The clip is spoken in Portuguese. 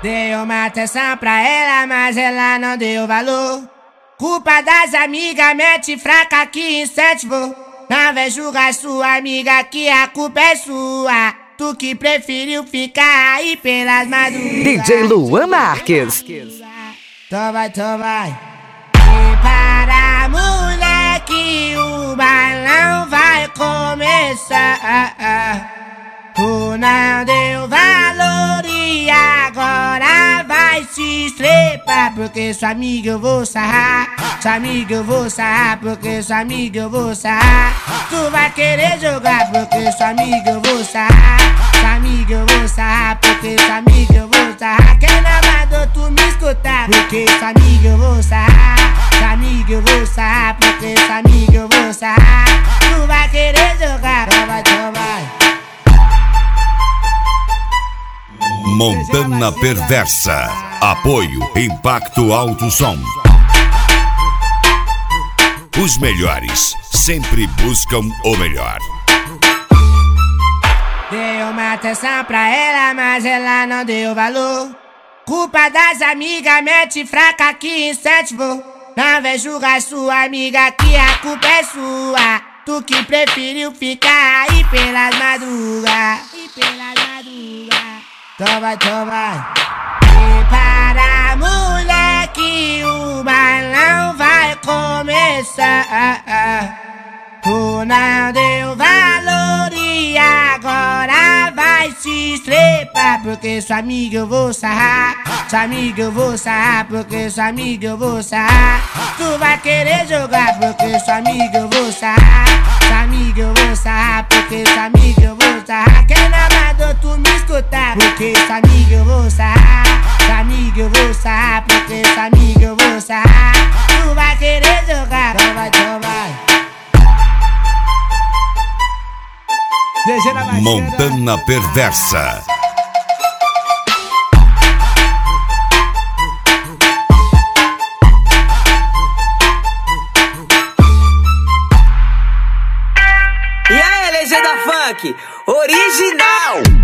Dei uma atenção pra ela, mas ela não deu valor. Culpa das amigas, mete fraca que incentivou. Não vem julgar sua amiga que a culpa é sua. Tu que preferiu ficar aí pelas madrugadas. DJ Luan Marques. Então vai. Prepara, moleque, o balão vai começar. Tu não deu valor e agora vai se estrepar. Porque sua amiga eu vou sarrar. Sua amiga eu vou sarrar. Porque sua amiga eu vou sarrar. Tu vai querer jogar. Porque sua amiga eu vou sarrar. Sua amiga eu vou sarrar. Porque sua amiga eu vou sarrar. Quem não mandou tu me escutar? Porque sua amiga eu vou sarrar. Sua amiga eu vou sarrar. Porque sua amiga eu vou sarrar. Tu vai querer jogar. Então vai. Montana Perversa. Apoio Impacto Alto Som. Os melhores sempre buscam o melhor. Dei uma atenção pra ela, mas ela não deu valor. Culpa das amigas, mete fraca que incentivou. Não vem julgar sua amiga que a culpa é sua. Tu que preferiu ficar aí pelas madrugadas. Então vai. Prepara, moleque, o balão vai começar. Tu não deu valor e agora vai se estrepar. Porque sua amiga eu vou sarrar. Sua amiga eu vou sarrar. Porque sua amiga eu vou sarrar. Tu vai querer jogar. Porque sua amiga eu vou sarrar. Sua amiga eu vou sarrar. Porque sua amiga eu vou sarrar. Quem não mandou tu me escutar? Porque sua amiga eu vou sarrar. Sua amiga eu vou sarrar. Porque sua amiga eu vou sarrar. Tu vai querer jogar. Então vai. Montana Perversa. E aí, legenda funk original.